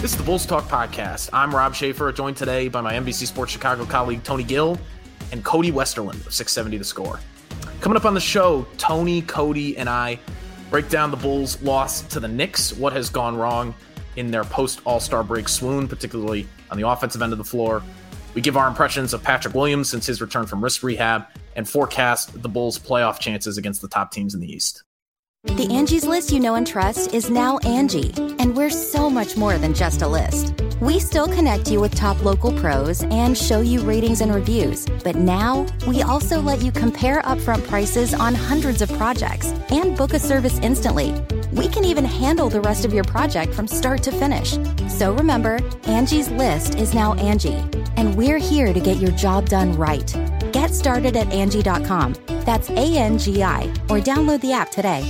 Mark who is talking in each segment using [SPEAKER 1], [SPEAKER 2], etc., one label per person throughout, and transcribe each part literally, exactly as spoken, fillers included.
[SPEAKER 1] This is the Bulls Talk Podcast. I'm Rob Schaefer, joined today by my N B C Sports Chicago colleague Tony Gill and Cody Westerland of six seventy The Score. Coming up on the show, Tony, Cody, and I break down the Bulls' loss to the Knicks, what has gone wrong in their post-All-Star break swoon, particularly on the offensive end of the floor. We give our impressions of Patrick Williams since his return from wrist rehab, and forecast the Bulls' playoff chances against the top teams in the East.
[SPEAKER 2] The Angie's List you know and trust is now Angie, and we're so much more than just a list. We still connect you with top local pros and show you ratings and reviews, but now we also let you compare upfront prices on hundreds of projects and book a service instantly. We can even handle the rest of your project from start to finish. So remember, Angie's List is now Angie, and we're here to get your job done right. Get started at Angie dot com. That's A N G I, or download the app today.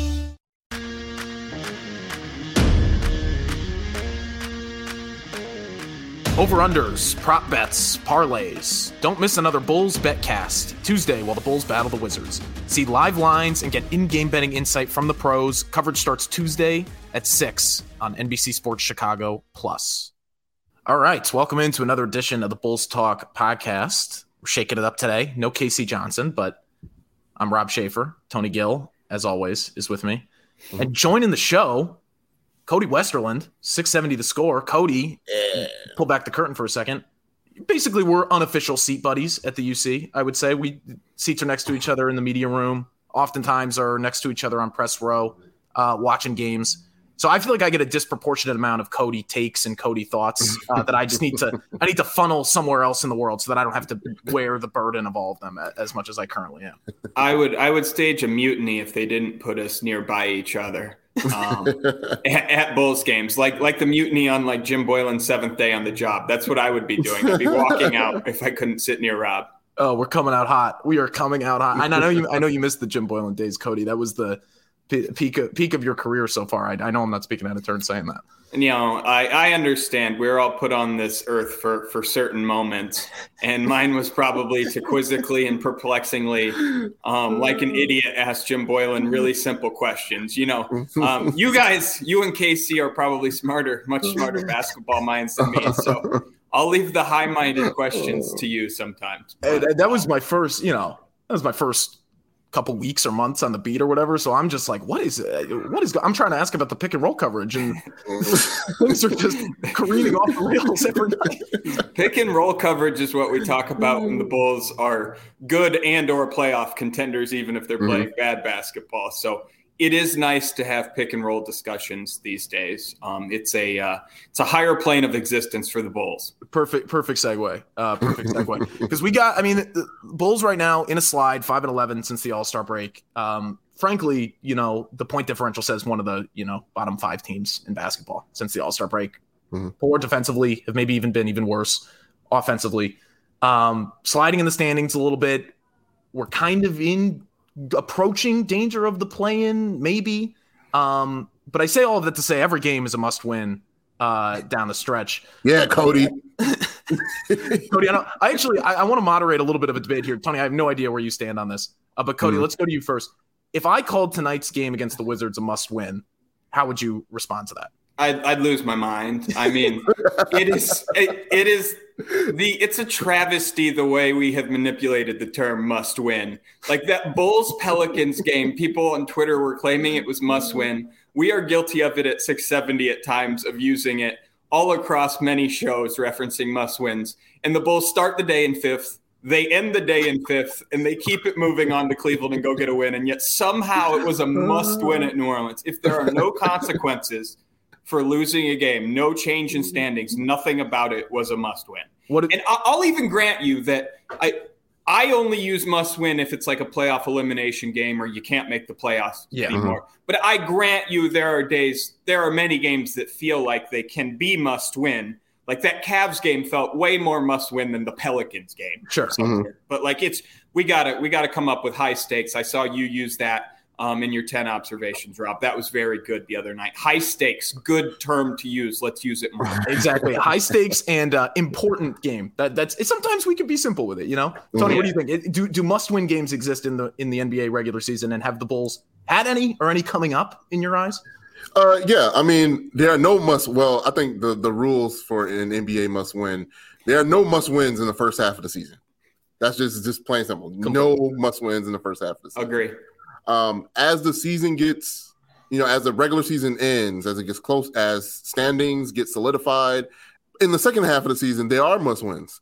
[SPEAKER 1] Over-unders, prop bets, parlays. Don't miss another Bulls Betcast Tuesday while the Bulls battle the Wizards. See live lines and get in-game betting insight from the pros. Coverage starts Tuesday at six on N B C Sports Chicago Plus. All right, welcome into another edition of the Bulls Talk Podcast. We're shaking it up today. No K C Johnson, but I'm Rob Schaefer. Tony Gill, as always, is with me. Mm-hmm. And joining the show, Cody Westerland, six seventy The Score. Cody, yeah. Pull back the curtain for a second. Basically, we're unofficial seat buddies at the U C, I would say. We seats are next to each other in the media room, oftentimes are next to each other on press row, uh, watching games. So I feel like I get a disproportionate amount of Cody takes and Cody thoughts uh, that I just need to I need to funnel somewhere else in the world so that I don't have to wear the burden of all of them as much as I currently am.
[SPEAKER 3] I would I would stage a mutiny if they didn't put us nearby each other um, at, at Bulls games, like like the mutiny on like Jim Boylan's seventh day on the job. That's what I would be doing. I'd be walking out if I couldn't sit near Rob.
[SPEAKER 1] Oh, we're coming out hot. We are coming out hot. And I know you I know you missed the Jim Boylan days, Cody. That was the peak of, peak of your career so far. I, I know I'm not speaking out of turn saying that.
[SPEAKER 3] And, you know, I, I understand we're all put on this earth for, for certain moments. And mine was probably to quizzically and perplexingly, um, like an idiot, ask Jim Boylan really simple questions. You know, um, you guys, you and K C are probably smarter, much smarter basketball minds than me. So I'll leave the high-minded questions to you sometimes.
[SPEAKER 1] But, and that was my first, you know, that was my first couple weeks or months on the beat or whatever. So I'm just like, what is it? What is, I'm trying to ask about the pick and roll coverage, and things are just careening off the rails every night.
[SPEAKER 3] Pick and roll coverage is what we talk about when the Bulls are good and or playoff contenders, even if they're playing mm-hmm. bad basketball. So it is nice to have pick and roll discussions these days. Um, it's a uh, it's a higher plane of existence for the Bulls.
[SPEAKER 1] Perfect, perfect segue. Uh, perfect segue. Because we got, I mean, the Bulls right now in a slide, five and eleven since the All-Star break. Um, frankly, you know, the point differential says one of the you know bottom five teams in basketball since the All-Star break. Mm-hmm. Poor defensively, have maybe even been even worse offensively. Um, sliding in the standings a little bit. We're kind of in. Approaching danger of the play-in, maybe. Um, but I say all of that to say every game is a must-win uh, down the stretch.
[SPEAKER 4] Yeah, Cody.
[SPEAKER 1] Cody, I, don't, I actually I, I want to moderate a little bit of a debate here. Tony, I have no idea where you stand on this. Uh, but Cody, mm. let's go to you first. If I called tonight's game against the Wizards a must-win, how would you respond to that?
[SPEAKER 3] I'd, I'd lose my mind. I mean, it is it, it is the it's a travesty the way we have manipulated the term must win. Like that Bulls Pelicans game, people on Twitter were claiming it was must win. We are guilty of it at six seventy at times of using it all across many shows referencing must wins. And the Bulls start the day in fifth. They end the day in fifth, and they keep it moving on to Cleveland and go get a win. And yet somehow it was a must win at New Orleans. If there are no consequences for losing a game, no change in standings, nothing about it was a must-win. What if, and I'll even grant you that I I only use must-win if it's like a playoff elimination game or you can't make the playoffs yeah. anymore. Mm-hmm. But I grant you there are days, there are many games that feel like they can be must-win. Like that Cavs game felt way more must-win than the Pelicans game.
[SPEAKER 1] Sure.
[SPEAKER 3] Mm-hmm. But like it's we gotta we gotta come up with high stakes. I saw you use that. Um, in your ten observations, Rob. That was very good the other night. High stakes, good term to use. Let's use it more.
[SPEAKER 1] Exactly. High stakes and uh, important game. That that's it, sometimes we can be simple with it, you know? Tony, yeah. What do you think? It, do do must-win games exist in the in the N B A regular season, and have the Bulls had any or any coming up in your eyes?
[SPEAKER 4] Uh, yeah, I mean, there are no must. Well, I think the, the rules for an N B A must win. There are no must wins in the first half of the season. That's just just plain simple. No must wins in the first half of the season.
[SPEAKER 3] Agree.
[SPEAKER 4] Um, as the season gets, you know, as the regular season ends, as it gets close, as standings get solidified, in the second half of the season, there are must wins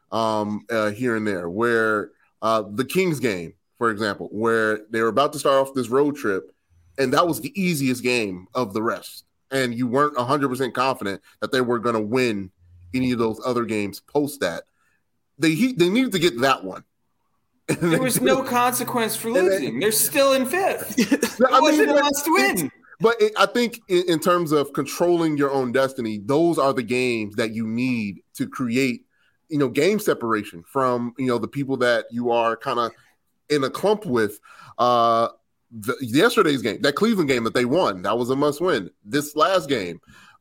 [SPEAKER 4] um, uh, here and there. Where uh, the Kings game, for example, where they were about to start off this road trip. And that was the easiest game of the rest. And you weren't one hundred percent confident that they were going to win any of those other games post that. They they needed to get that one.
[SPEAKER 3] There was no consequence for losing. They're still in fifth. It
[SPEAKER 4] I
[SPEAKER 3] wasn't
[SPEAKER 4] mean,
[SPEAKER 3] a must win.
[SPEAKER 4] But it, I think in, in terms of controlling your own destiny, those are the games that you need to create, you know, game separation from, you know, the people that you are kind of in a clump with. Uh, The, yesterday's game, that Cleveland game that they won, that was a must win. This last game,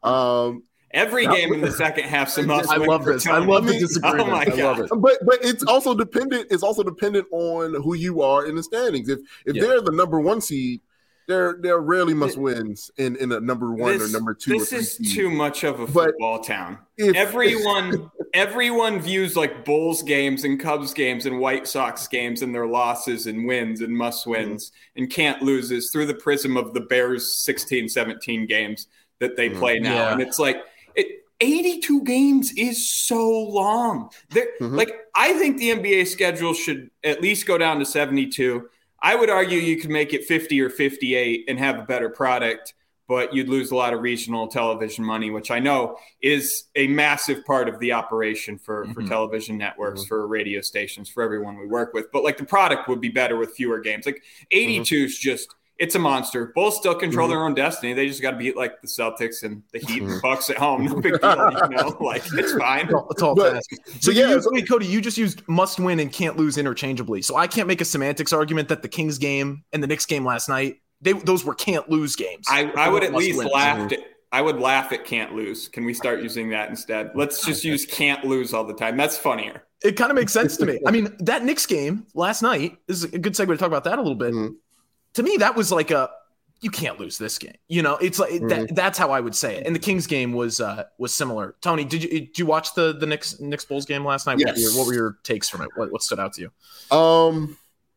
[SPEAKER 4] um,
[SPEAKER 3] every game in the second half's a must
[SPEAKER 1] I
[SPEAKER 3] win.
[SPEAKER 1] love this. I love the disagreement.
[SPEAKER 3] Oh my
[SPEAKER 1] I love
[SPEAKER 3] God.
[SPEAKER 1] it.
[SPEAKER 4] But but it's also dependent. It's also dependent on who you are in the standings. If if
[SPEAKER 1] Yeah.
[SPEAKER 4] they're the number one seed, there there rarely must wins in, in a number one
[SPEAKER 3] This,
[SPEAKER 4] or number two.
[SPEAKER 3] this
[SPEAKER 4] or three
[SPEAKER 3] is
[SPEAKER 4] seed.
[SPEAKER 3] too much of a
[SPEAKER 4] But
[SPEAKER 3] football town.
[SPEAKER 4] if-
[SPEAKER 3] Everyone, everyone views like Bulls games and Cubs games and White Sox games and their losses and wins and must wins
[SPEAKER 4] Mm-hmm.
[SPEAKER 3] and can't loses through the prism of the Bears sixteen, seventeen games that they
[SPEAKER 4] Mm-hmm.
[SPEAKER 3] play now.
[SPEAKER 1] Yeah.
[SPEAKER 3] And it's like it, eighty-two games is so long.
[SPEAKER 4] Mm-hmm.
[SPEAKER 3] Like I think the N B A schedule should at least go down to seventy-two. I would argue you could make it fifty or fifty-eight and have a better product, but you'd lose a lot of regional television money, which I know is a massive part of the operation for,
[SPEAKER 1] Mm-hmm.
[SPEAKER 3] for television networks,
[SPEAKER 4] Mm-hmm.
[SPEAKER 3] for radio stations, for everyone we work with. But like the product would be better with fewer games. Like eighty-two is
[SPEAKER 4] Mm-hmm.
[SPEAKER 3] just, it's a monster. Bulls still control mm-hmm. their own destiny. They just got to beat like the Celtics and the Heat
[SPEAKER 4] Mm-hmm.
[SPEAKER 3] and Bucks at home. No big deal, you know, like it's fine.
[SPEAKER 1] It's all, it's all
[SPEAKER 4] But-
[SPEAKER 1] fast. So
[SPEAKER 4] but
[SPEAKER 1] you
[SPEAKER 4] yeah,
[SPEAKER 1] used,
[SPEAKER 4] so-
[SPEAKER 1] wait, Cody, you just used must win and can't lose interchangeably. So I can't make a semantics argument that the Kings game and the Knicks game last night, they those were can't lose games.
[SPEAKER 3] I, I would at least
[SPEAKER 1] win.
[SPEAKER 3] laugh at I would laugh at can't lose. Can we start using that instead? Let's just use can't lose all the time. That's funnier.
[SPEAKER 1] It kind of makes sense to me. I mean, that Knicks game last night is a good segue to talk about that a little bit.
[SPEAKER 4] Mm-hmm.
[SPEAKER 1] To me, that was like a you can't lose this game. You know, it's like
[SPEAKER 4] Mm-hmm.
[SPEAKER 1] that, that's how I would say it. And the Kings game was uh, was similar. Tony, did you did you watch the the Knicks Knicks Bulls game last night?
[SPEAKER 4] Yes.
[SPEAKER 1] What, were your, what were your takes from it? What what stood out to you?
[SPEAKER 4] Um,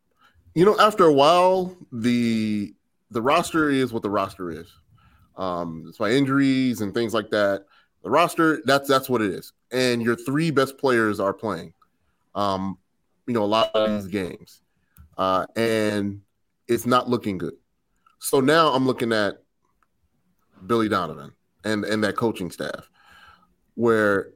[SPEAKER 4] you know, after a while, the the roster is what the roster is. Um, it's by injuries and things like that. The roster, that's that's what it is. And your three best players are playing. Um, you know, a lot of these games, uh, and it's not looking good. So now I'm looking at Billy Donovan and and that coaching staff, where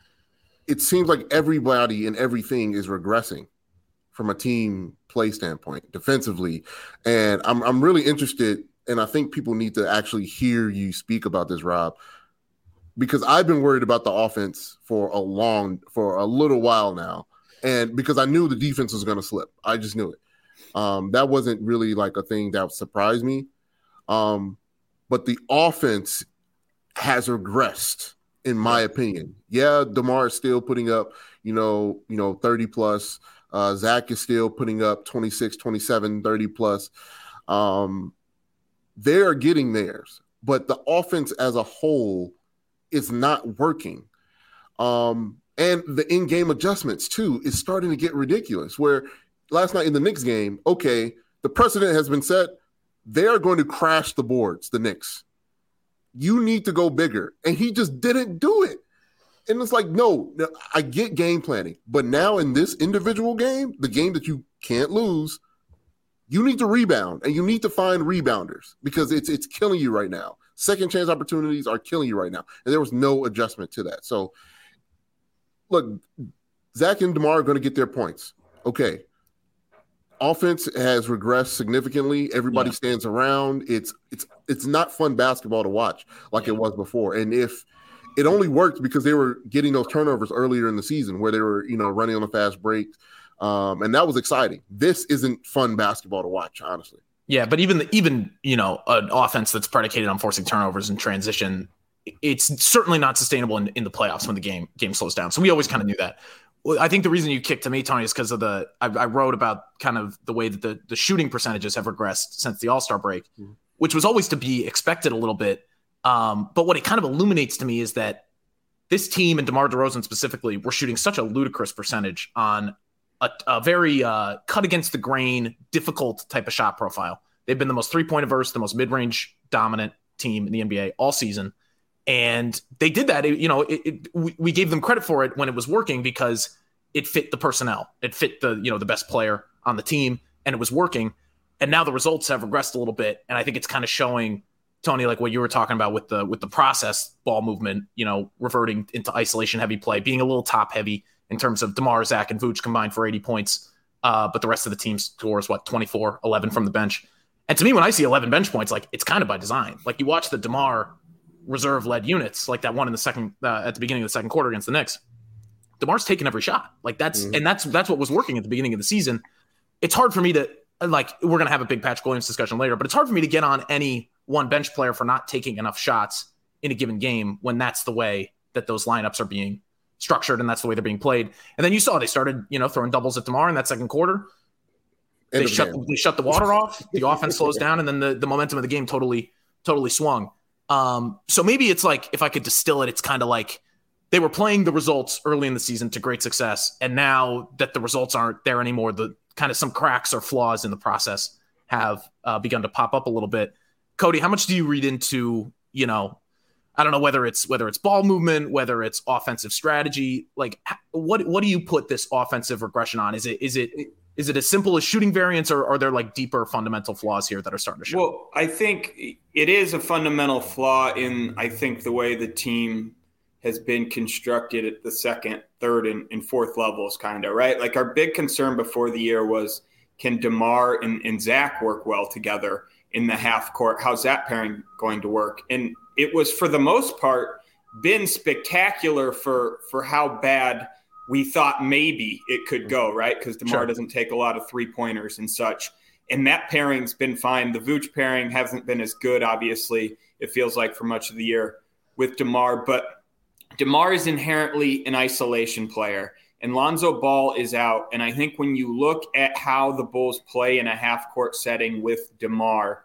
[SPEAKER 4] it seems like everybody and everything is regressing from a team play standpoint, defensively. And I'm I'm really interested, and I think people need to actually hear you speak about this, Rob, because I've been worried about the offense for a long, for a little while now. And because I knew the defense was going to slip. I just knew it. Um, that wasn't really like a thing that surprised me. Um, but the offense has regressed, in my opinion. Yeah, DeMar is still putting up, you know, you know, thirty plus. Uh, Zach is still putting up twenty-six, twenty-seven, thirty plus. Um, they are getting theirs, but the offense as a whole is not working. Um, and the in-game adjustments too is starting to get ridiculous, where last night in the Knicks game, okay, the precedent has been set. They are going to crash the boards, the Knicks. You need to go bigger. And he just didn't do it. And it's like, no, I get game planning. But now in this individual game, the game that you can't lose, you need to rebound. And you need to find rebounders because it's it's killing you right now. Second chance opportunities are killing you right now. And there was no adjustment to that. So, look, Zach and DeMar are going to get their points. Okay. Offense has regressed significantly. Everybody yeah. stands around. It's it's it's not fun basketball to watch like yeah. it was before. And if it only worked because they were getting those turnovers earlier in the season where they were, you know, running on a fast break. Um, and that was exciting. This isn't fun basketball to watch, honestly.
[SPEAKER 1] Yeah, but even the, even, you know, an offense that's predicated on forcing turnovers and transition, it's certainly not sustainable in, in the playoffs when the game game slows down. So we always kind of knew that. Well, I think the reason you kicked to me, Tony, is because of the I, I wrote about kind of the way that the, the shooting percentages have regressed since the All-Star break. Mm-hmm. which was always to be expected a little bit. Um, but what it kind of illuminates to me is that this team and DeMar DeRozan specifically were shooting such a ludicrous percentage on a, a very uh, cut against the grain, difficult type of shot profile. They've been the most three-point averse, the most mid-range dominant team in the N B A all season. And they did that. It, you know, it, it, we, we gave them credit for it when it was working because it fit the personnel. It fit the, you know, the best player on the team, and it was working. And now the results have regressed a little bit. And I think it's kind of showing, Tony, like what you were talking about with the with the process ball movement, you know, reverting into isolation heavy play, being a little top heavy in terms of DeMar, Zach, and Vooch combined for eighty points. Uh, but the rest of the team scores, what, twenty-four, eleven from the bench. And to me, when I see eleven bench points, like it's kind of by design. Like you watch the DeMar reserve-led units, like that one in the second uh, at the beginning of the second quarter against the Knicks. DeMar's taking every shot. Like that's mm-hmm. and that's that's what was working at the beginning of the season. It's hard for me to like. We're gonna have a big Patrick Williams discussion later, but it's hard for me to get on any one bench player for not taking enough shots in a given game when that's the way that those lineups are being structured and that's the way they're being played. And then you saw they started, you know, throwing doubles at DeMar in that second quarter. They shut they shut the water off. The offense slows down, and then the the momentum of the game totally totally swung. Um, so maybe it's like, if I could distill it, it's kind of like they were playing the results early in the season to great success. And now that the results aren't there anymore, the kind of some cracks or flaws in the process have uh, begun to pop up a little bit. Cody, how much do you read into, you know, I don't know whether it's, whether it's ball movement, whether it's offensive strategy, like what, what do you put this offensive regression on? Is it, is it, Is it as simple as shooting variance, or are there like deeper fundamental flaws here that are starting to show?
[SPEAKER 3] Well, I think it is a fundamental flaw in, I think, the way the team has been constructed at the second, third, and, and fourth levels, kind of, right? Like our big concern before the year was, can DeMar and, and Zach work well together in the half court? How's that pairing going to work? And it was, for the most part, been spectacular for, for how bad we thought maybe it could go, right? Because DeMar sure. doesn't take a lot of three-pointers and such. And that pairing's been fine. The Vooch pairing hasn't been as good, obviously, it feels like, for much of the year with DeMar. But DeMar is inherently an isolation player, and Lonzo Ball is out. And I think when you look at how the Bulls play in a half-court setting with DeMar,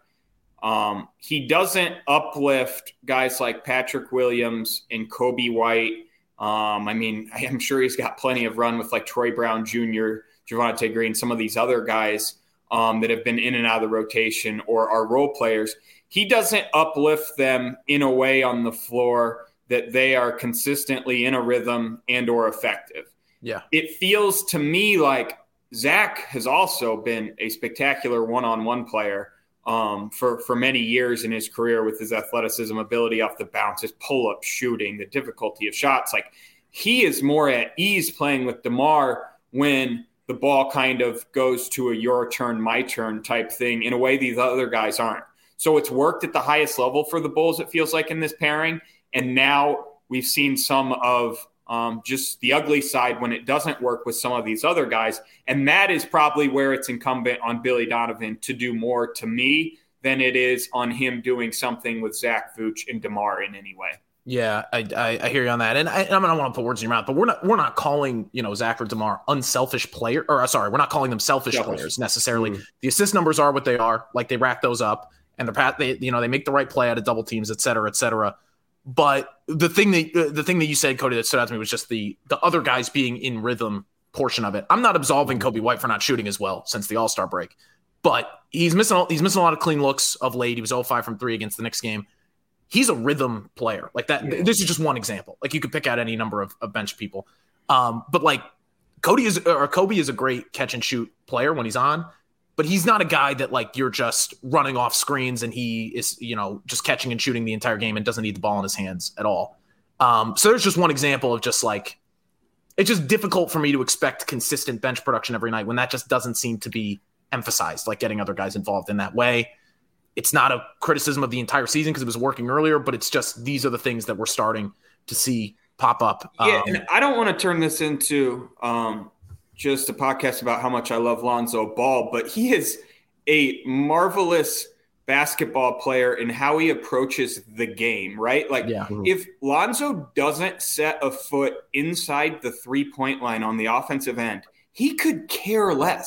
[SPEAKER 3] um, he doesn't uplift guys like Patrick Williams and Kobe White. Um, I mean, I'm sure he's got plenty of run with like Troy Brown Junior, Javonte Green, some of these other guys um, that have been in and out of the rotation or are role players. He doesn't uplift them in a way on the floor that they are consistently in a rhythm and or effective.
[SPEAKER 1] Yeah.
[SPEAKER 3] It feels to me like Zach has also been a spectacular one-on-one player um, for, for many years in his career with his athleticism, ability off the bounce, his pull-up shooting, the difficulty of shots. Like he is more at ease playing with DeMar when the ball kind of goes to a your turn, my turn type thing in a way these other guys aren't. So it's worked at the highest level for the Bulls, it feels like, in this pairing. And now we've seen some of um, just the ugly side when it doesn't work with some of these other guys. And that is probably where it's incumbent on Billy Donovan to do more, to me, than it is on him doing something with Zach, Vooch, and DeMar in any way.
[SPEAKER 1] Yeah, I, I, I hear you on that. And I, I don't want to put words in your mouth, but we're not we're not calling, you know, Zach or DeMar unselfish player, or sorry, we're not calling them selfish, selfish. players necessarily. Mm-hmm. The assist numbers are what they are. Like they rack those up, and they're they you know they make the right play out of double teams, et cetera, et cetera. But the thing that the thing that you said, Cody, that stood out to me was just the the other guys being in rhythm portion of it. I'm not absolving Kobe White for not shooting as well since the All-Star break, but he's missing he's missing a lot of clean looks of late. He was oh five from three against the Knicks game. He's a rhythm player like that. Yeah. This is just one example. Like you could pick out any number of, of bench people, um, but like Cody is or Kobe is a great catch and shoot player when he's on. But he's not a guy that like you're just running off screens and he is, you know, just catching and shooting the entire game and doesn't need the ball in his hands at all. Um, so there's just one example of just like, it's just difficult for me to expect consistent bench production every night when that just doesn't seem to be emphasized, like getting other guys involved in that way. It's not a criticism of the entire season because it was working earlier, but it's just, these are the things that we're starting to see pop up.
[SPEAKER 3] Yeah.
[SPEAKER 1] Um,
[SPEAKER 3] and I don't want to turn this into, um, just a podcast about how much I love Lonzo Ball, but he is a marvelous basketball player in how he approaches the game, right? Like
[SPEAKER 1] yeah.
[SPEAKER 3] if Lonzo doesn't set a foot inside the three-point line on the offensive end, he could care less.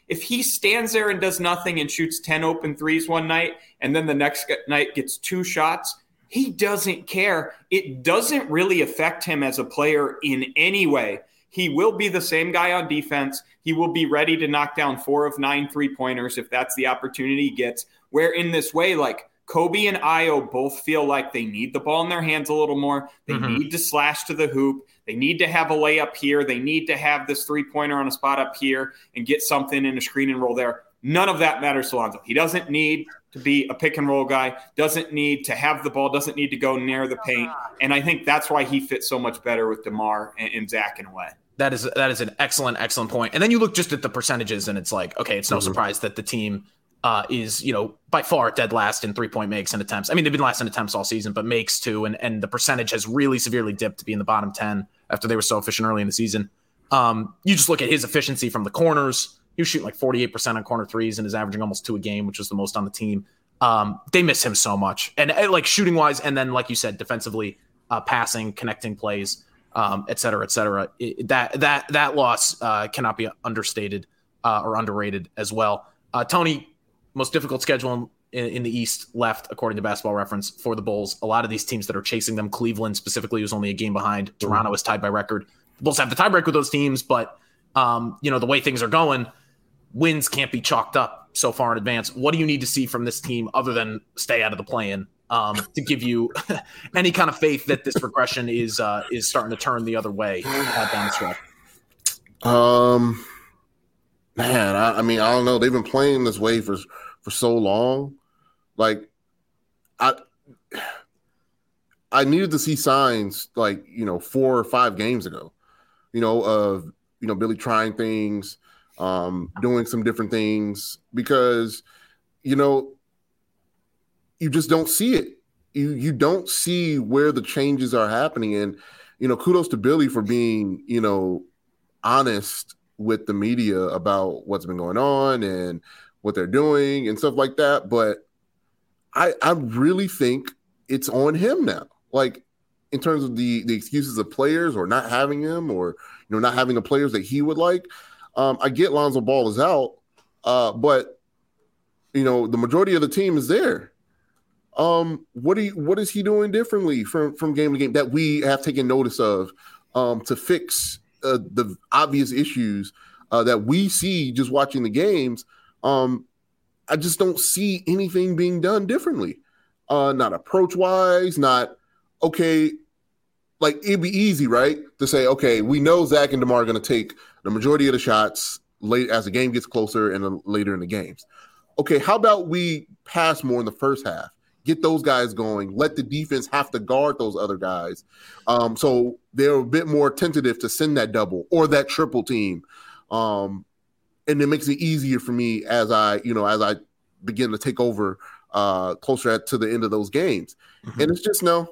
[SPEAKER 3] If he stands there and does nothing and shoots ten open threes one night and then the next night gets two shots, he doesn't care. It doesn't really affect him as a player in any way. He will be the same guy on defense. He will be ready to knock down four of nine three-pointers if that's the opportunity he gets. Where in this way, like Kobe and Ayo both feel like they need the ball in their hands a little more. They mm-hmm. need to slash to the hoop. They need to have a layup here. They need to have this three-pointer on a spot up here and get something in a screen and roll there. None of that matters to Lonzo. He doesn't need to be a pick-and-roll guy, doesn't need to have the ball, doesn't need to go near the paint. And I think that's why he fits so much better with DeMar and, and Zach in a way.
[SPEAKER 1] That is that is an excellent, excellent point. And then you look just at the percentages, and it's like, okay, it's no mm-hmm. surprise that the team uh, is, you know, by far dead last in three-point makes and attempts. I mean, they've been last in attempts all season, but makes too, and, and the percentage has really severely dipped to be in the bottom ten after they were so efficient early in the season. Um, you just look at his efficiency from the corners. He was shooting like forty-eight percent on corner threes and is averaging almost two a game, which was the most on the team. Um, they miss him so much. And uh, like shooting wise, and then like you said, defensively, uh, passing, connecting plays, um, et cetera, et cetera. It, that, that, that loss uh, cannot be understated uh, or underrated as well. Uh, Tony, most difficult schedule in, in the East left, according to Basketball Reference, for the Bulls. A lot of these teams that are chasing them, Cleveland specifically, who's only a game behind. Mm-hmm. Toronto is tied by record. The Bulls have the tiebreak with those teams, but um, you know, the way things are going, wins can't be chalked up so far in advance. What do you need to see from this team other than stay out of the play-in um, to give you any kind of faith that this progression is uh, is starting to turn the other way uh, down the stretch?
[SPEAKER 4] Um, man, I, I mean, I don't know. They've been playing this way for for so long. Like, I I needed to see signs like, you know, four or five games ago, you know, of, you know, Billy trying things, um, doing some different things, because, you know, you just don't see it. You you don't see where the changes are happening. And, you know, kudos to Billy for being, you know, honest with the media about what's been going on and what they're doing and stuff like that. But I I really think it's on him now. Like, in terms of the the excuses of players or not having him, or, you know, not having the players that he would like. Um, I get Lonzo Ball is out, uh, but, you know, the majority of the team is there. Um, what are you, what is he doing differently from, from game to game that we have taken notice of um, to fix uh, the obvious issues uh, that we see just watching the games? Um, I just don't see anything being done differently. Uh, not approach-wise, not, okay, like, it'd be easy, right, to say, okay, we know Zach and DeMar are going to take the majority of the shots late as the game gets closer and then later in the games. Okay, how about we pass more in the first half, get those guys going, let the defense have to guard those other guys. Um, so they're a bit more tentative to send that double or that triple team. Um, and it makes it easier for me as I, you know, as I begin to take over uh, closer at, to the end of those games. Mm-hmm. And it's just, no,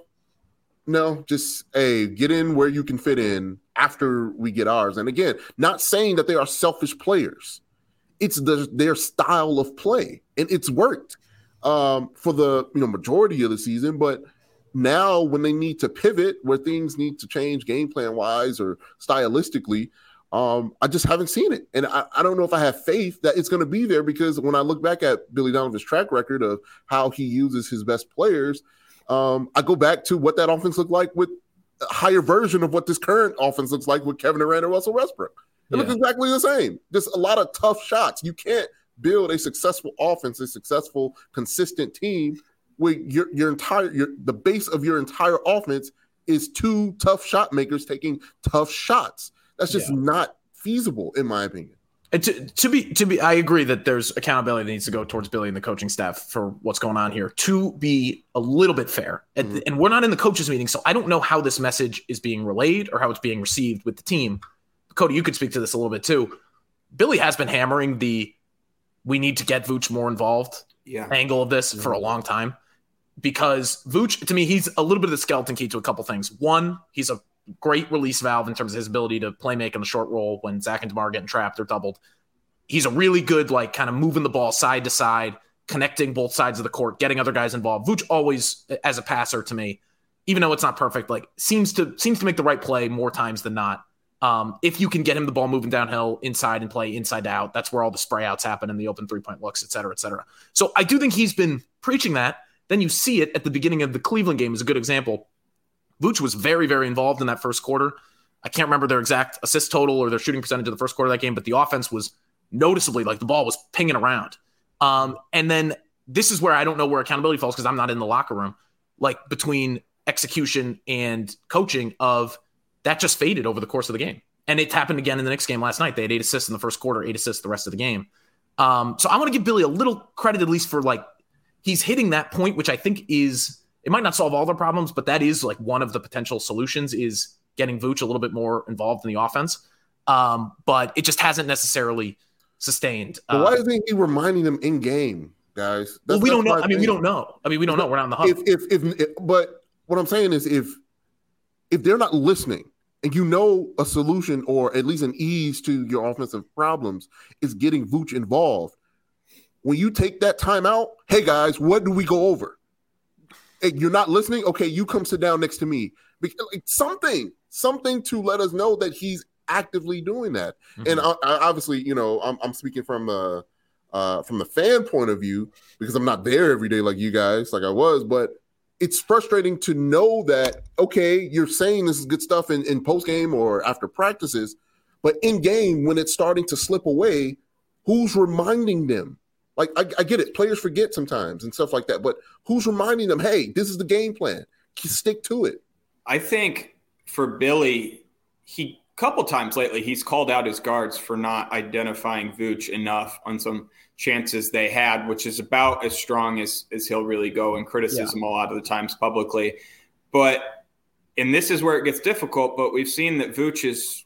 [SPEAKER 4] no, just, hey, get in where you can fit in after we get ours. And again, not saying that they are selfish players. It's the, their style of play, and it's worked um, for the, you know, majority of the season. But now when they need to pivot, where things need to change game plan wise or stylistically, um, I just haven't seen it. And I, I don't know if I have faith that it's going to be there, because when I look back at Billy Donovan's track record of how he uses his best players, um, I go back to what that offense looked like with a higher version of what this current offense looks like with Kevin Durant and Russell Westbrook. It yeah. looks exactly the same. Just a lot of tough shots. You can't build a successful offense, a successful, consistent team where your your entire your the base of your entire offense is two tough shot makers taking tough shots. That's just yeah. not feasible, in my opinion.
[SPEAKER 1] And to, to be to be, I agree that there's accountability that needs to go towards Billy and the coaching staff for what's going on here. To be a little bit fair, and, mm-hmm. and we're not in the coaches meeting, so I don't know how this message is being relayed or how it's being received with the team. Cody, you could speak to this a little bit too. Billy has been hammering the we need to get Vooch more involved
[SPEAKER 3] yeah.
[SPEAKER 1] angle of this mm-hmm. for a long time, because Vooch, to me, he's a little bit of the skeleton key to a couple things. One, he's a great release valve in terms of his ability to play make in the short roll when Zach and DeMar are getting trapped or doubled. He's a really good, like, kind of moving the ball side to side, connecting both sides of the court, getting other guys involved. Vooch always, as a passer to me, even though it's not perfect, like seems to seems to make the right play more times than not. Um, if you can get him the ball moving downhill inside and play inside to out, that's where all the spray outs happen and the open three-point looks, et cetera, et cetera. So I do think he's been preaching that. Then you see it at the beginning of the Cleveland game is a good example. Vooch was very, very involved in that first quarter. I can't remember their exact assist total or their shooting percentage of the first quarter of that game, but the offense was noticeably, like, the ball was pinging around. Um, and then this is where I don't know where accountability falls because I'm not in the locker room, like between execution and coaching of that just faded over the course of the game. And it happened again in the Knicks game last night. They had eight assists in the first quarter, eight assists the rest of the game. Um, so I want to give Billy a little credit, at least for like, he's hitting that point, which I think is, it might not solve all their problems, but that is like one of the potential solutions is getting Vooch a little bit more involved in the offense. Um, but it just hasn't necessarily sustained.
[SPEAKER 4] But why
[SPEAKER 1] uh,
[SPEAKER 4] isn't he reminding them in game, guys? That's,
[SPEAKER 1] well, we
[SPEAKER 4] that's
[SPEAKER 1] don't know. I
[SPEAKER 4] thing.
[SPEAKER 1] mean, we don't know. I mean, we don't know. We're not in the hub.
[SPEAKER 4] If, if, if, if, but what I'm saying is if, if they're not listening and you know a solution or at least an ease to your offensive problems is getting Vooch involved, when you take that time out, hey guys, what do we go over? And you're not listening? Okay, you come sit down next to me. Like something, something to let us know that he's actively doing that. Mm-hmm. And I, I obviously, you know, I'm, I'm speaking from the uh, from the fan point of view because I'm not there every day like you guys, like I was. But it's frustrating to know that, okay, you're saying this is good stuff in, in post game or after practices, but in game when it's starting to slip away, who's reminding them? Like, I, I get it. Players forget sometimes and stuff like that. But who's reminding them, hey, this is the game plan. Stick to it.
[SPEAKER 3] I think for Billy, he a couple times lately, he's called out his guards for not identifying Vooch enough on some chances they had, which is about as strong as, as he'll really go in criticism yeah. a lot of the times publicly. But, and this is where it gets difficult, but we've seen that Vooch's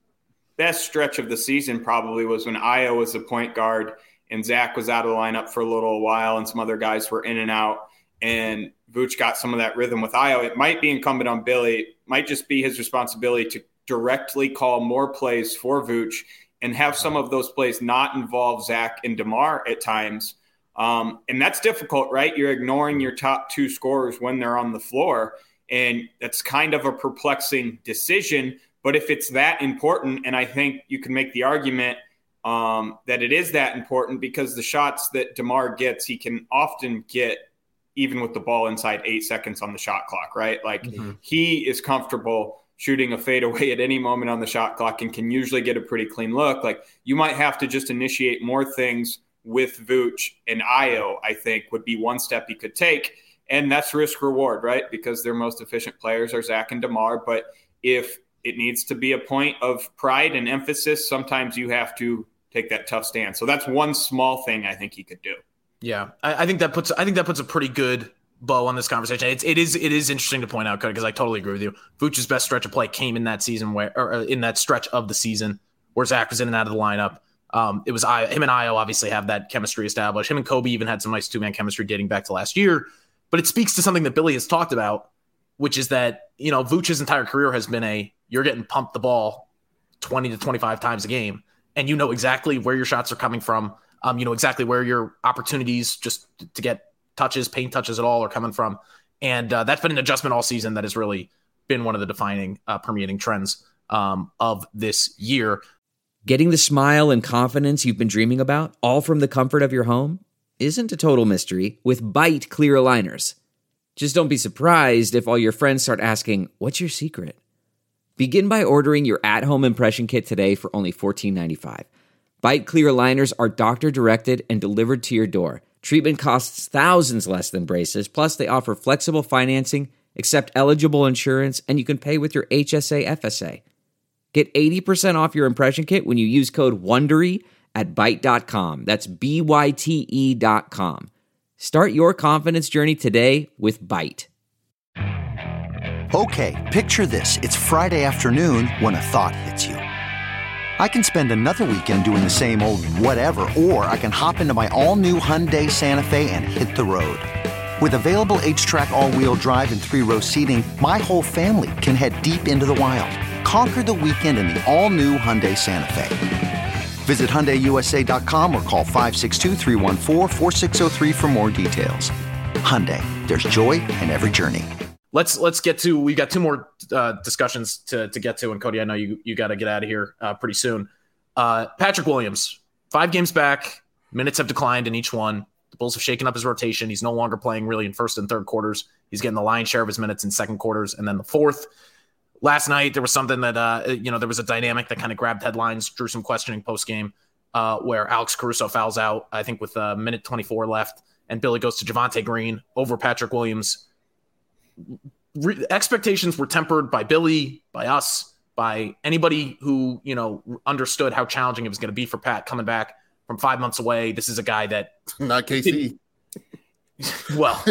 [SPEAKER 3] best stretch of the season probably was when Ayo was the point guard and Zach was out of the lineup for a little while and some other guys were in and out, and Vooch got some of that rhythm with Ayo. It might be incumbent on Billy. It might just be his responsibility to directly call more plays for Vooch and have some of those plays not involve Zach and DeMar at times. Um, and that's difficult, right? You're ignoring your top two scorers when they're on the floor, and that's kind of a perplexing decision. But if it's that important, and I think you can make the argument Um, that it is that important because the shots that DeMar gets, he can often get even with the ball inside eight seconds on the shot clock, right? Like mm-hmm. he is comfortable shooting a fadeaway at any moment on the shot clock and can usually get a pretty clean look. Like you might have to just initiate more things with Vooch and Ayo, I think would be one step he could take. And that's risk reward, right? Because their most efficient players are Zach and DeMar. But if it needs to be a point of pride and emphasis, sometimes you have to take that tough stance. So that's one small thing I think he could do.
[SPEAKER 1] Yeah, I, I think that puts I think that puts a pretty good bow on this conversation. It's it is it is interesting to point out, because I totally agree with you. Vooch's best stretch of play came in that season where, or in that stretch of the season where Zach was in and out of the lineup. Um, it was I, him and Ayo obviously have that chemistry established. Him and Kobe even had some nice two man chemistry dating back to last year. But it speaks to something that Billy has talked about, which is that, you know, Vooch's entire career has been a you're getting pumped the ball twenty to twenty-five times a game, and you know exactly where your shots are coming from. Um, you know exactly where your opportunities just to get touches, paint touches at all are coming from. And uh, that's been an adjustment all season that has really been one of the defining, uh, permeating trends um, of this year.
[SPEAKER 5] Getting the smile and confidence you've been dreaming about, all from the comfort of your home, isn't a total mystery with Byte clear aligners. Just don't be surprised if all your friends start asking, what's your secret? Begin by ordering your at-home impression kit today for only fourteen ninety-five. Byte clear aligners are doctor-directed and delivered to your door. Treatment costs thousands less than braces, plus they offer flexible financing, accept eligible insurance, and you can pay with your H S A F S A. Get eighty percent off your impression kit when you use code WONDERY at byte dot com. That's B Y T E dot com. Start your confidence journey today with Byte.
[SPEAKER 6] Okay, picture this. It's Friday afternoon when a thought hits you. I can spend another weekend doing the same old whatever, or I can hop into my all-new Hyundai Santa Fe and hit the road. With available H-Track all-wheel drive and three-row seating, my whole family can head deep into the wild. Conquer the weekend in the all-new Hyundai Santa Fe. Visit Hyundai U S A dot com or call five six two, three one four, four six zero three for more details. Hyundai, there's joy in every journey.
[SPEAKER 1] let's let's get to. We got two more uh, discussions to to get to, and Cody, I know you you got to get out of here uh, pretty soon. Uh, Patrick Williams, five games back, minutes have declined in each one. The Bulls have shaken up his rotation. He's no longer playing really in first and third quarters. He's getting the lion's share of his minutes in second quarters, and then the fourth. Last night there was something that uh, you know there was a dynamic that kind of grabbed headlines, drew some questioning post game, uh, where Alex Caruso fouls out, I think with a minute twenty-four left, and Billy goes to Javonte Green over Patrick Williams. Re- expectations were tempered by Billy, by us, by anybody who, you know, understood how challenging it was going to be for Pat coming back from five months away. This is a guy that
[SPEAKER 4] not K C.
[SPEAKER 1] well,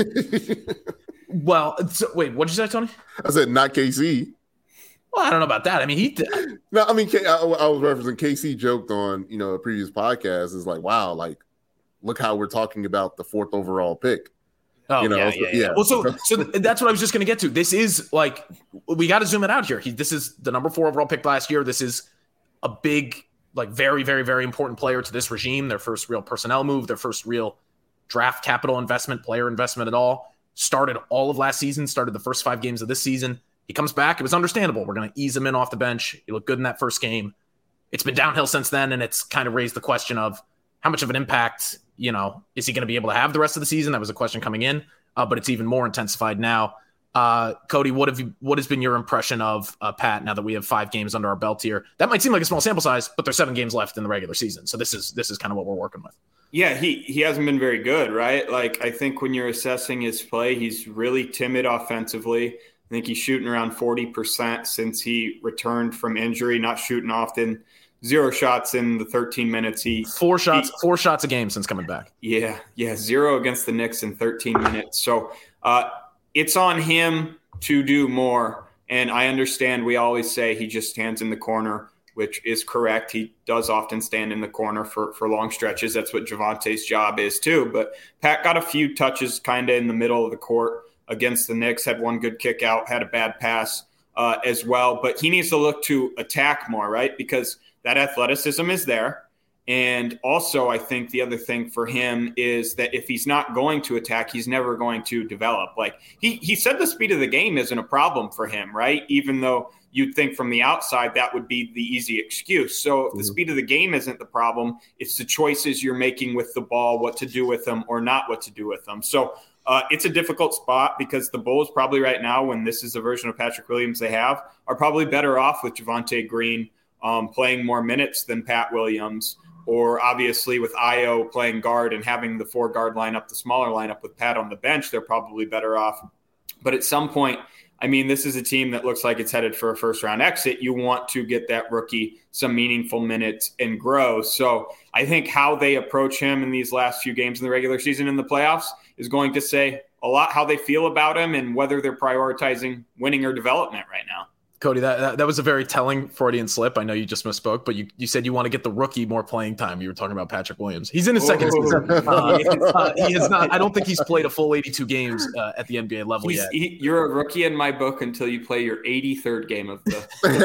[SPEAKER 1] well, so, wait, what did you say, Tony?
[SPEAKER 4] I said not K C.
[SPEAKER 1] Well, I don't know about that. I mean, he.
[SPEAKER 4] No, I mean, I, I was referencing K C joked on, you know, a previous podcast is like, wow, like, look how we're talking about the fourth overall pick.
[SPEAKER 1] Oh,
[SPEAKER 4] you know,
[SPEAKER 1] yeah,
[SPEAKER 4] so,
[SPEAKER 1] yeah, yeah. Well, so so that's what I was just going to get to. This is like, we got to zoom it out here. He, this is the number four overall pick last year. This is a big, like, very, very, very important player to this regime. Their first real personnel move, their first real draft capital investment, player investment at all. Started all of last season, started the first five games of this season. He comes back. It was understandable. We're going to ease him in off the bench. He looked good in that first game. It's been downhill since then, and it's kind of raised the question of how much of an impact, you know, is he going to be able to have the rest of the season? That was a question coming in, uh, but it's even more intensified now. Uh, Cody, what have you? What has been your impression of uh, Pat now that we have five games under our belt here? That might seem like a small sample size, but there's seven games left in the regular season, so this is this is kind of what we're working with.
[SPEAKER 3] Yeah, he he hasn't been very good, right? Like, I think when you're assessing his play, he's really timid offensively. I think he's shooting around forty percent since he returned from injury, not shooting often. Zero shots in the thirteen minutes. He
[SPEAKER 1] four shots,
[SPEAKER 3] he,
[SPEAKER 1] four shots a game since coming back.
[SPEAKER 3] Yeah, yeah, zero against the Knicks in thirteen minutes. So uh, it's on him to do more. And I understand we always say he just stands in the corner, which is correct. He does often stand in the corner for, for long stretches. That's what Javonte's job is too. But Pat got a few touches kind of in the middle of the court against the Knicks, had one good kick out, had a bad pass uh, as well. But he needs to look to attack more, right? Because that athleticism is there. And also, I think the other thing for him is that if he's not going to attack, he's never going to develop. Like he he said the speed of the game isn't a problem for him, right? Even though you'd think from the outside that would be the easy excuse. So if the speed of the game isn't the problem, it's the choices you're making with the ball, what to do with them or not what to do with them. So uh, it's a difficult spot because the Bulls probably right now, when this is the version of Patrick Williams they have, are probably better off with Javonte Green um, playing more minutes than Pat Williams, or obviously with Ayo playing guard and having the four guard lineup, the smaller lineup with Pat on the bench, they're probably better off. But at some point, I mean, this is a team that looks like it's headed for a first round exit. You want to get that rookie some meaningful minutes and grow. So I think how they approach him in these last few games in the regular season and the playoffs is going to say a lot how they feel about him and whether they're prioritizing winning or development right now.
[SPEAKER 1] Cody, that, that that was a very telling Freudian slip. I know you just misspoke, but you, you said you want to get the rookie more playing time. You were talking about Patrick Williams. He's in his second
[SPEAKER 3] oh.
[SPEAKER 1] season. Uh, uh, he is not. I don't think he's played a full eighty-two games uh, at the N B A level
[SPEAKER 3] he's,
[SPEAKER 1] yet.
[SPEAKER 3] He, you're a rookie in my book until you play your eighty-third game of the.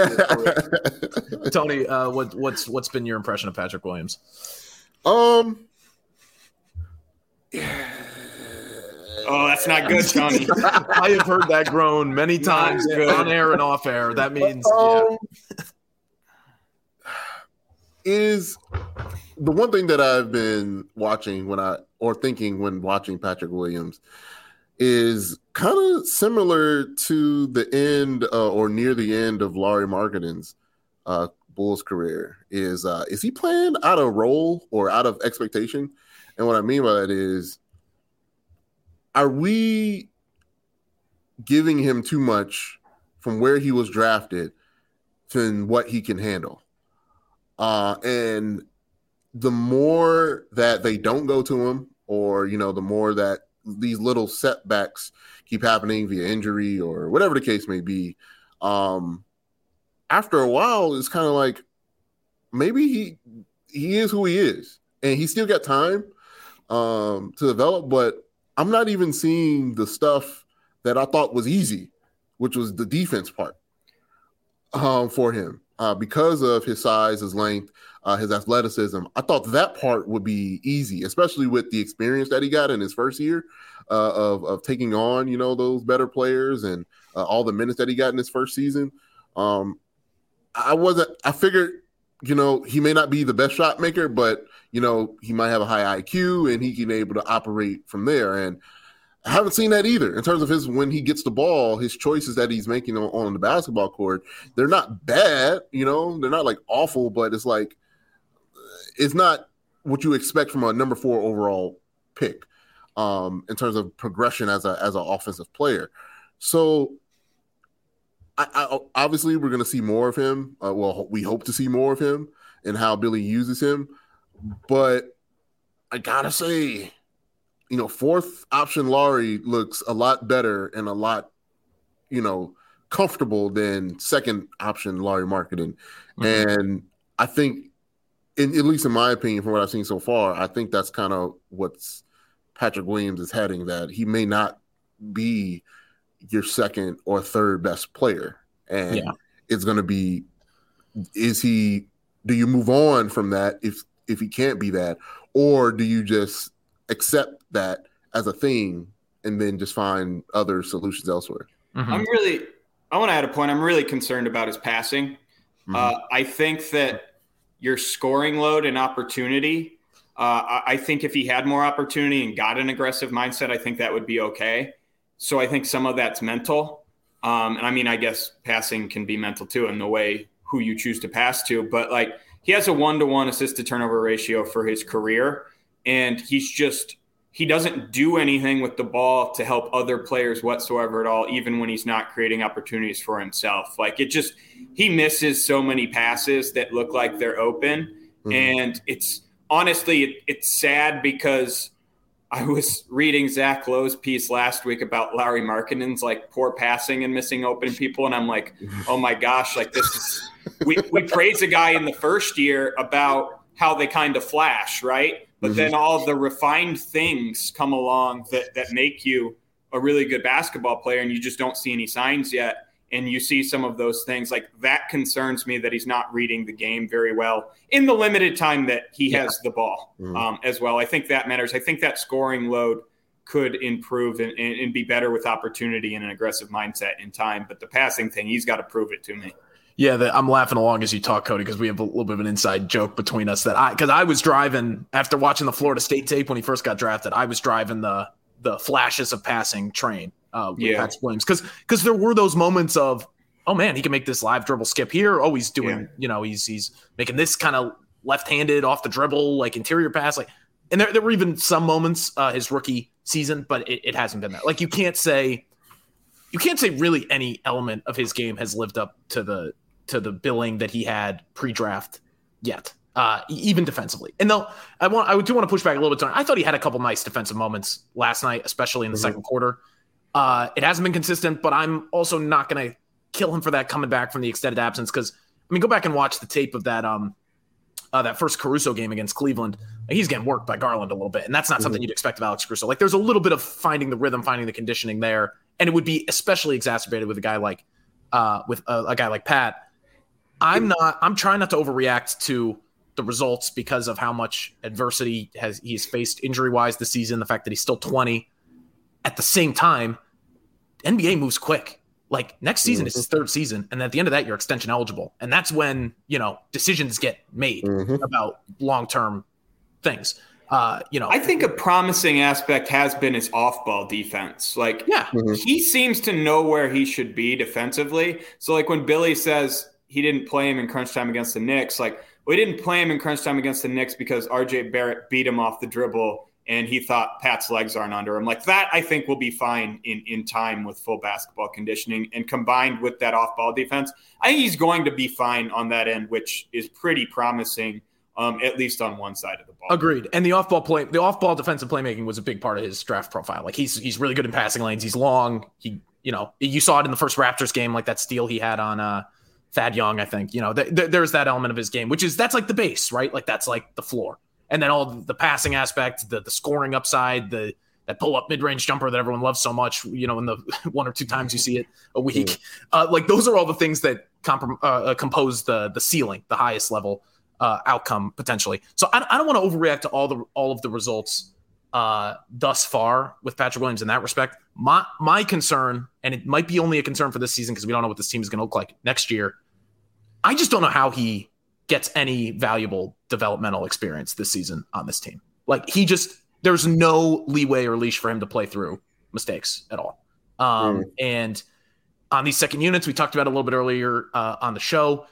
[SPEAKER 3] Of the
[SPEAKER 1] Tony, uh, what what's what's been your impression of Patrick Williams?
[SPEAKER 4] Um.
[SPEAKER 3] Oh, that's not good, Tony.
[SPEAKER 1] I have heard that groan many times on air and off air. That means
[SPEAKER 4] um,
[SPEAKER 1] yeah.
[SPEAKER 4] Is the one thing that I've been watching when I or thinking when watching Patrick Williams is kind of similar to the end uh, or near the end of Lauri Markkanen's uh, Bulls career. Is uh, is he playing out of role or out of expectation? And what I mean by that is, are we giving him too much from where he was drafted than what he can handle? Uh, and the more that they don't go to him, or, you know, the more that these little setbacks keep happening via injury or whatever the case may be, um, after a while, it's kind of like maybe he he is who he is. And he's still got time um, to develop, but I'm not even seeing the stuff that I thought was easy, which was the defense part um, for him. Uh, because of his size, his length, uh, his athleticism, I thought that part would be easy, especially with the experience that he got in his first year. uh, of of taking on, you know, those better players and uh, all the minutes that he got in his first season. Um, I wasn't. I figured, you know, he may not be the best shot maker, but you know, he might have a high I Q and he can be able to operate from there. And I haven't seen that either in terms of his when he gets the ball, his choices that he's making on, on the basketball court. They're not bad, you know, they're not like awful, but it's like it's not what you expect from a number four overall pick um, in terms of progression as a as an offensive player. So I, I, obviously we're going to see more of him. Uh, well, we hope to see more of him and how Billy uses him. But I gotta say, you know, fourth option Lauri looks a lot better and a lot, you know, comfortable than second option Lauri Markkanen. Mm-hmm. And I think, in, at least in my opinion, from what I've seen so far, I think that's kind of what's Patrick Williams is heading, that he may not be your second or third best player. And yeah. it's going to be, is he, do you move on from that if, if he can't be that, or do you just accept that as a thing and then just find other solutions elsewhere?
[SPEAKER 3] Mm-hmm. I'm really, I want to add a point. I'm really concerned about his passing. Mm-hmm. Uh, I think that your scoring load and opportunity, uh, I think if he had more opportunity and got an aggressive mindset, I think that would be okay. So I think some of that's mental. Um, and I mean, I guess passing can be mental too in the way who you choose to pass to, but like, he has a one-to-one assist to turnover ratio for his career, and he's just he doesn't do anything with the ball to help other players whatsoever at all, even when he's not creating opportunities for himself. Like it just he misses so many passes that look like they're open, mm-hmm. and it's honestly it, it's sad because I was reading Zach Lowe's piece last week about Lauri Markkanen's like poor passing and missing open people, and I'm like, oh my gosh, like this is. We we praise a guy in the first year about how they kind of flash, right? But mm-hmm. then all the refined things come along that that make you a really good basketball player, and you just don't see any signs yet. And you see some of those things. Like that concerns me that he's not reading the game very well in the limited time that he yeah. has the ball mm-hmm. um, as well. I think that matters. I think that scoring load could improve and, and, and be better with opportunity and an aggressive mindset in time. But the passing thing, he's got to prove it to me.
[SPEAKER 1] Yeah, the, I'm laughing along as you talk, Cody, because we have a little bit of an inside joke between us that I, because I was driving after watching the Florida State tape when he first got drafted, I was driving the the flashes of passing train uh, with yeah. Patrick Williams because because there were those moments of, oh man, he can make this live dribble skip here. Oh, he's doing, yeah. you know, he's he's making this kind of left-handed off the dribble, like interior pass, like, and there there were even some moments uh, his rookie season, but it, it hasn't been that. Like you can't say, you can't say really any element of his game has lived up to the. to the billing that he had pre-draft yet, uh, even defensively. And though I want, I do want to push back a little bit. I thought he had a couple nice defensive moments last night, especially in the mm-hmm. second quarter. Uh, it hasn't been consistent, but I'm also not going to kill him for that coming back from the extended absence. Cause I mean, go back and watch the tape of that, um, uh, that first Caruso game against Cleveland. He's getting worked by Garland a little bit. And that's not mm-hmm. something you'd expect of Alex Caruso. Like there's a little bit of finding the rhythm, finding the conditioning there. And it would be especially exacerbated with a guy like, uh, with a, a guy like Pat. I'm not. I'm trying not to overreact to the results because of how much adversity has he's faced injury wise this season. The fact that he's still twenty. At the same time, N B A moves quick. Like next season mm-hmm. is his third season, and at the end of that, you're extension eligible, and that's when you know decisions get made mm-hmm. about long term things. Uh, you know,
[SPEAKER 3] I think a promising aspect has been his off-ball defense. Like,
[SPEAKER 1] yeah,
[SPEAKER 3] mm-hmm. he seems to know where he should be defensively. So, like when Billy says he didn't play him in crunch time against the Knicks. Like, we didn't play him in crunch time against the Knicks because R J Barrett beat him off the dribble and he thought Pat's legs aren't under him. Like that, I think will be fine in, in time with full basketball conditioning and combined with that off-ball defense. I think he's going to be fine on that end, which is pretty promising, um, at least on one side of the ball.
[SPEAKER 1] Agreed. And the off-ball play, the off-ball defensive playmaking was a big part of his draft profile. Like he's he's really good in passing lanes. He's long. He, you know, you saw it in the first Raptors game, like that steal he had on uh, Thad Young, I think. You know, th- th- there's that element of his game, which is that's like the base, right? Like that's like the floor. And then all the passing aspect, the the scoring upside, the that pull-up mid-range jumper that everyone loves so much, you know, in the one or two times you see it a week. Mm. Uh, like those are all the things that comp- uh, compose the the ceiling, the highest level uh, outcome potentially. So I, I don't want to overreact to all the all of the results uh, thus far with Patrick Williams in that respect. My my concern, and it might be only a concern for this season because we don't know what this team is going to look like next year. I just don't know how he gets any valuable developmental experience this season on this team. Like he just, there's no leeway or leash for him to play through mistakes at all. Um, mm. And on these second units, we talked about a little bit earlier uh, on the show,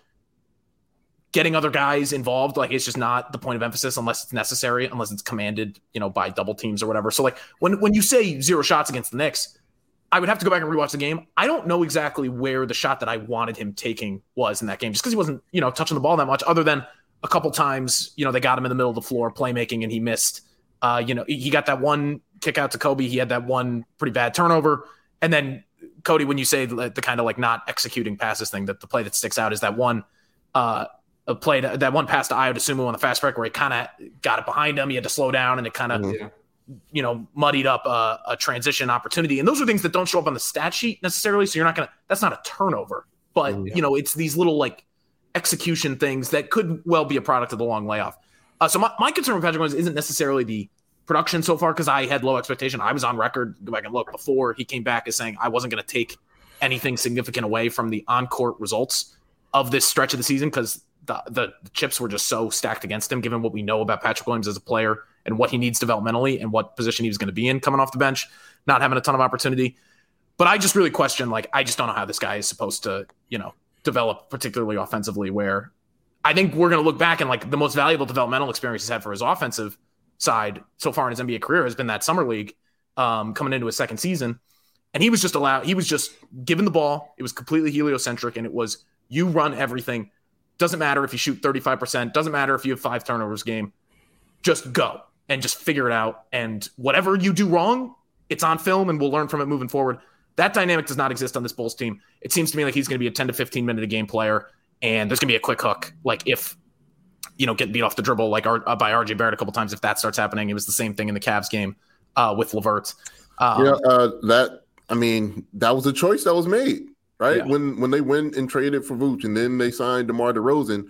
[SPEAKER 1] getting other guys involved, like it's just not the point of emphasis unless it's necessary, unless it's commanded, you know, by double teams or whatever. So like when, when you say zero shots against the Knicks, I would have to go back and rewatch the game. I don't know exactly where the shot that I wanted him taking was in that game, just because he wasn't, you know, touching the ball that much, other than a couple times, you know, they got him in the middle of the floor playmaking and he missed. Uh, you know, he got that one kick out to Kobe. He had that one pretty bad turnover. And then Cody, when you say the, the kind of like not executing passes thing, that the play that sticks out is that one, uh, a play to, that one pass to Ayo Dosunmu on the fast break where he kind of got it behind him. He had to slow down and it kind of, mm-hmm. you know, muddied up a, a transition opportunity. And those are things that don't show up on the stat sheet necessarily. So you're not going to, that's not a turnover, but mm-hmm. you know, it's these little like execution things that could well be a product of the long layoff. Uh, so my, my concern with Patrick Williams isn't necessarily the production so far, because I had low expectation. I was on record, go back and look, before he came back as saying I wasn't going to take anything significant away from the on-court results of this stretch of the season, because the, the, the chips were just so stacked against him, given what we know about Patrick Williams as a player and what he needs developmentally and what position he was going to be in coming off the bench, not having a ton of opportunity. But I just really question, like, I just don't know how this guy is supposed to, you know, develop, particularly offensively, where I think we're going to look back and like the most valuable developmental experience he's had for his offensive side so far in his N B A career has been that summer league um, coming into his second season. And he was just allowed, he was just given the ball. It was completely heliocentric, and it was, you run everything. Doesn't matter if you shoot thirty-five percent. Doesn't matter if you have five turnovers a game. Just go and just figure it out. And whatever you do wrong, it's on film and we'll learn from it moving forward. That dynamic does not exist on this Bulls team. It seems to me like he's going to be a ten to fifteen minute a game player, and there's going to be a quick hook. Like if, you know, getting beat off the dribble like uh, by R J Barrett a couple times, if that starts happening. It was the same thing in the Cavs game uh, with LeVert. Um,
[SPEAKER 4] yeah, uh, that, I mean, that was a choice that was made. Right. Yeah. When when they went and traded for Vooch and then they signed DeMar DeRozan,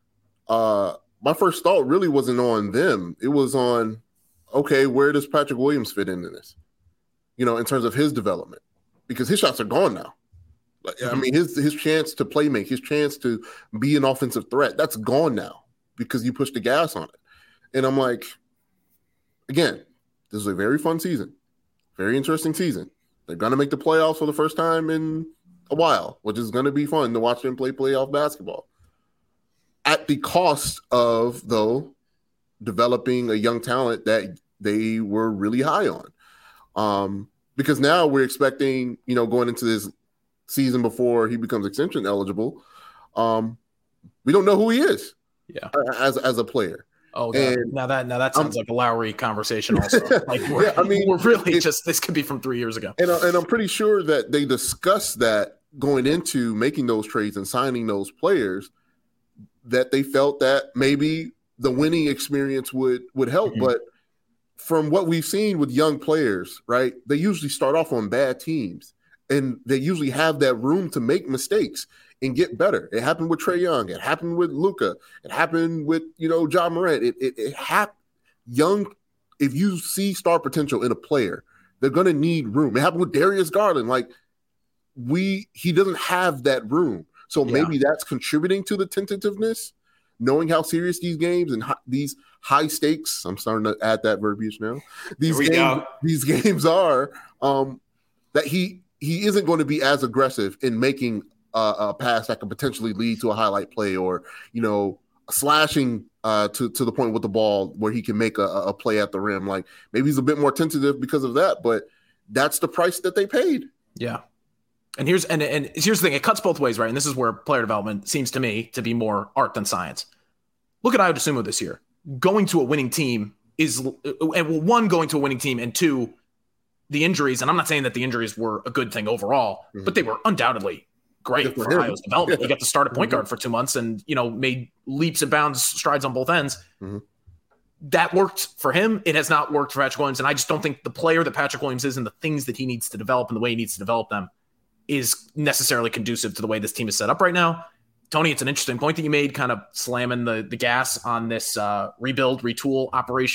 [SPEAKER 4] uh, my first thought really wasn't on them. It was on, okay, where does Patrick Williams fit into this? You know, in terms of his development, because his shots are gone now. Like, mm-hmm. I mean, his his chance to play make, his chance to be an offensive threat, that's gone now because you pushed the gas on it. And I'm like, again, this is a very fun season, very interesting season. They're going to make the playoffs for the first time in a while, which is going to be fun to watch them play playoff basketball. At the cost of, though, developing a young talent that they were really high on. Um, because now we're expecting, you know, going into this season before he becomes extension eligible, um, we don't know who he is.
[SPEAKER 1] Yeah,
[SPEAKER 4] as as a player.
[SPEAKER 1] Oh, and now that now that sounds um, like a Lowry conversation. Also, like we're,
[SPEAKER 4] yeah, I mean,
[SPEAKER 1] we're really
[SPEAKER 4] it,
[SPEAKER 1] just this could be from three years ago.
[SPEAKER 4] And, and I'm pretty sure that they discussed that going into making those trades and signing those players, that they felt that maybe the winning experience would would help. Mm-hmm. But from what we've seen with young players, right, they usually start off on bad teams, and they usually have that room to make mistakes and get better. It happened with Trae Young. It happened with Luka. It happened with, you know, Ja Morant. It it, it hap- young. If you see star potential in a player, they're gonna need room. It happened with Darius Garland. Like we, he doesn't have that room. So yeah. maybe that's contributing to the tentativeness, knowing how serious these games and hi- these high stakes. I'm starting to add that verbiage now. These games, go. these games are um, that he he isn't going to be as aggressive in making Uh, a pass that could potentially lead to a highlight play, or, you know, slashing uh, to, to the point with the ball where he can make a, a play at the rim. Like maybe he's a bit more tentative because of that, but that's the price that they paid.
[SPEAKER 1] Yeah. And here's, and, and here's the thing. It cuts both ways, right? And this is where player development seems to me to be more art than science. Look at Ayo Dosunmu this year. Going to a winning team is, and one, going to a winning team, and two, the injuries. And I'm not saying that the injuries were a good thing overall, mm-hmm. but they were undoubtedly great for Ayo's development. Yeah. He got to start at point guard mm-hmm. for two months and, you know, made leaps and bounds, strides on both ends. Mm-hmm. That worked for him. It has not worked for Patrick Williams. And I just don't think the player that Patrick Williams is and the things that he needs to develop and the way he needs to develop them is necessarily conducive to the way this team is set up right now. Tony, it's an interesting point that you made, kind of slamming the, the gas on this uh, rebuild, retool operation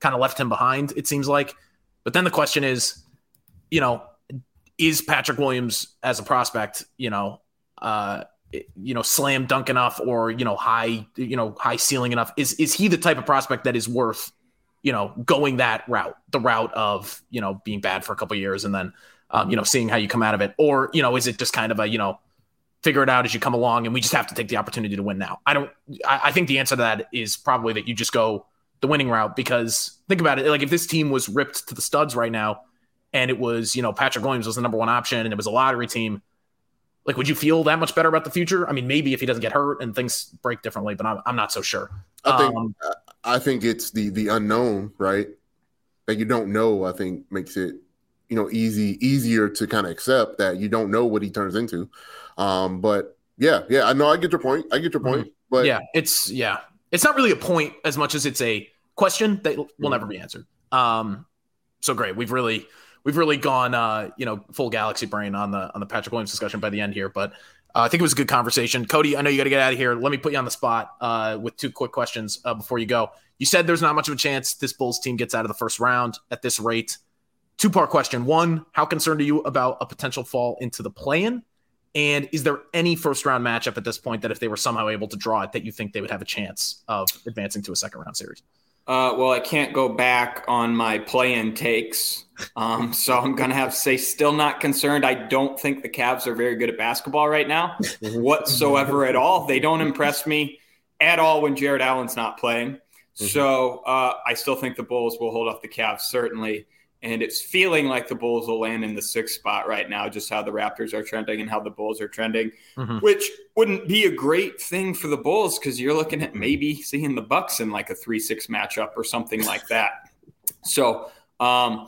[SPEAKER 1] kind of left him behind, it seems like. But then the question is, you know, is Patrick Williams as a prospect, you know, uh, you know, slam dunk enough or, you know, high, you know, high ceiling enough? Is is he the type of prospect that is worth, you know, going that route, the route of, you know, being bad for a couple of years and then, um, you know, seeing how you come out of it? Or, you know, is it just kind of a, you know, figure it out as you come along and we just have to take the opportunity to win now? I don't, I, I think the answer to that is probably that you just go the winning route, because think about it. Like if this team was ripped to the studs right now and it was, you know, Patrick Williams was the number one option and it was a lottery team, like, would you feel that much better about the future? I mean, maybe if he doesn't get hurt and things break differently, but I'm, I'm not so sure.
[SPEAKER 4] I think
[SPEAKER 1] um,
[SPEAKER 4] I think it's the the unknown, right? That you don't know. I think makes it, you know, easy easier to kind of accept that you don't know what he turns into. Um, but yeah, yeah, I know. I get your point. I get your point. Mm-hmm. But
[SPEAKER 1] yeah, it's yeah, it's not really a point as much as it's a question that will mm-hmm. never be answered. Um, so great. We've really. We've really gone, uh, you know, full galaxy brain on the on the Patrick Williams discussion by the end here, but uh, I think it was a good conversation. Cody, I know you got to get out of here. Let me put you on the spot uh, with two quick questions uh, before you go. You said there's not much of a chance this Bulls team gets out of the first round at this rate. Two-part question. One, how concerned are you about a potential fall into the play-in? And is there any first-round matchup at this point that if they were somehow able to draw it, that you think they would have a chance of advancing to a second-round series?
[SPEAKER 3] Uh, well, I can't go back on my play-in takes, um, so I'm going to have to say still not concerned. I don't think the Cavs are very good at basketball right now whatsoever at all. They don't impress me at all when Jared Allen's not playing. Mm-hmm. So uh, I still think the Bulls will hold off the Cavs, certainly. And it's feeling like the Bulls will land in the sixth spot right now, just how the Raptors are trending and how the Bulls are trending, mm-hmm. which wouldn't be a great thing for the Bulls because you're looking at maybe seeing the Bucks in like a three six matchup or something like that. So um,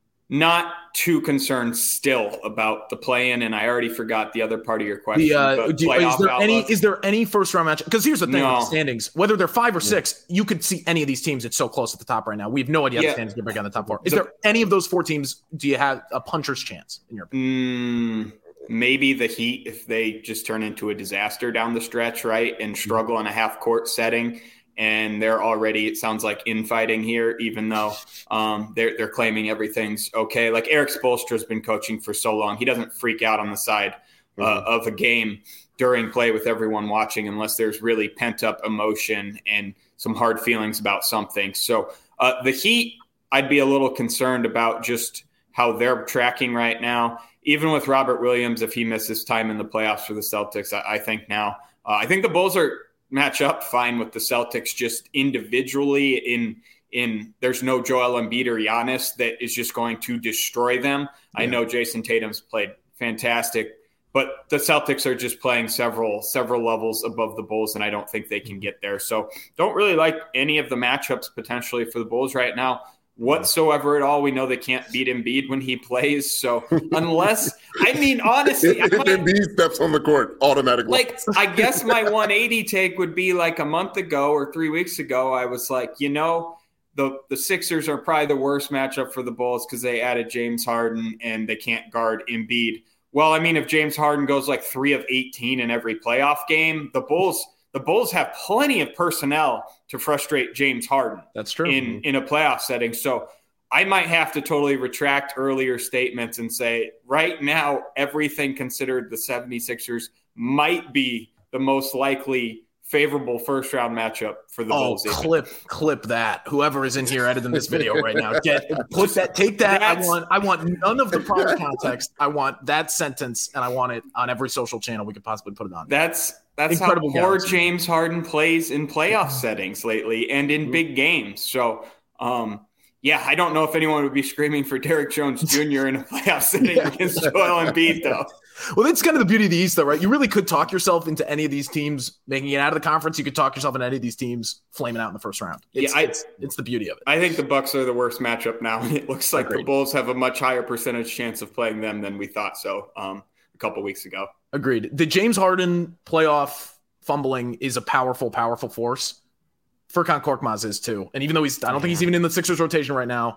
[SPEAKER 3] not too concerned still about the play-in, and I already forgot the other part of your question.
[SPEAKER 1] The, uh, do, is, there any, is there any first-round match? Because here's the thing
[SPEAKER 3] no.
[SPEAKER 1] with the standings. Whether they're five or six, you could see any of these teams. It's so close at the top right now. We have no idea
[SPEAKER 3] yeah.
[SPEAKER 1] how the standings can break on the top four. Is the, there any of those four teams, do you have a puncher's chance in your opinion?
[SPEAKER 3] Mm, maybe the Heat, if they just turn into a disaster down the stretch, right, and struggle in a half-court setting. And they're already, it sounds like, infighting here, even though um, they're they're claiming everything's okay. Like Eric Spoelstra has been coaching for so long, he doesn't freak out on the side uh, mm-hmm. of a game during play with everyone watching, unless there's really pent up emotion and some hard feelings about something. So uh, the Heat, I'd be a little concerned about just how they're tracking right now. Even with Robert Williams, if he misses time in the playoffs for the Celtics, I, I think now, uh, I think the Bulls are match up fine with the Celtics just individually in in there's no Joel Embiid or Giannis that is just going to destroy them. Yeah. I know Jason Tatum's played fantastic, but the Celtics are just playing several several levels above the Bulls, and I don't think they can get there. So don't really like any of the matchups potentially for the Bulls right now whatsoever at all. We know they can't beat Embiid when he plays. So unless, I mean, honestly,
[SPEAKER 4] if, if Embiid steps on the court automatically.
[SPEAKER 3] Like, I guess my one eighty take would be like a month ago or three weeks ago, I was like, you know, the, the Sixers are probably the worst matchup for the Bulls because they added James Harden and they can't guard Embiid. Well, I mean, if James Harden goes like three of eighteen in every playoff game, the Bulls – The Bulls have plenty of personnel to frustrate James Harden.
[SPEAKER 1] That's true.
[SPEAKER 3] In, in a playoff setting. So I might have to totally retract earlier statements and say right now, everything considered, the seventy-sixers might be the most likely favorable first round matchup for the
[SPEAKER 1] oh,
[SPEAKER 3] Bulls.
[SPEAKER 1] Clip, clip that. Whoever is in here editing this video right now, get put that, take that. That's, I want, I want none of the proper context. I want that sentence, and I want it on every social channel we could possibly put it on.
[SPEAKER 3] That's that's Incredible how poor James Harden plays in playoff settings lately and in big games. So, um, yeah, I don't know if anyone would be screaming for Derrick Jones Junior in a playoff setting yeah. against Joel Embiid, though.
[SPEAKER 1] Well, that's kind of the beauty of the East, though, right? You really could talk yourself into any of these teams making it out of the conference. You could talk yourself into any of these teams flaming out in the first round. It's, yeah, I, it's, it's the beauty of it.
[SPEAKER 3] I think the Bucks are the worst matchup now, and it looks like Agreed. The Bulls have a much higher percentage chance of playing them than we thought so um, a couple weeks ago.
[SPEAKER 1] Agreed. The James Harden playoff fumbling is a powerful, powerful force. Furkan Korkmaz is too. And even though he's, I don't think he's even in the Sixers rotation right now.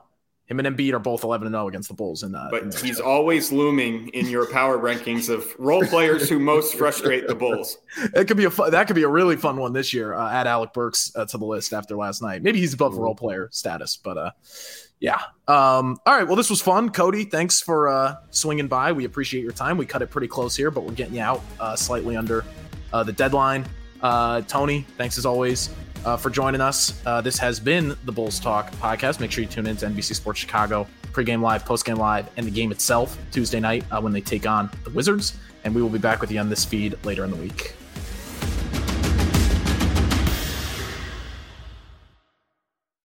[SPEAKER 1] Him and Embiid are both eleven and oh against the Bulls. In that,
[SPEAKER 3] but
[SPEAKER 1] in
[SPEAKER 3] he's
[SPEAKER 1] show.
[SPEAKER 3] always looming in your power rankings of role players who most frustrate the Bulls.
[SPEAKER 1] It could be a fun, that could be a really fun one this year. Uh, add Alec Burks uh, to the list after last night. Maybe he's above role player status, but uh, yeah. Um, all right. Well, this was fun, Cody. Thanks for uh, swinging by. We appreciate your time. We cut it pretty close here, but we're getting you out uh, slightly under uh, the deadline. Uh, Tony, thanks as always. Uh, for joining us. Uh, this has been the Bulls Talk podcast. Make sure you tune in to N B C Sports Chicago, pregame live, postgame live, and the game itself Tuesday night uh, when they take on the Wizards. And we will be back with you on this feed later in the week.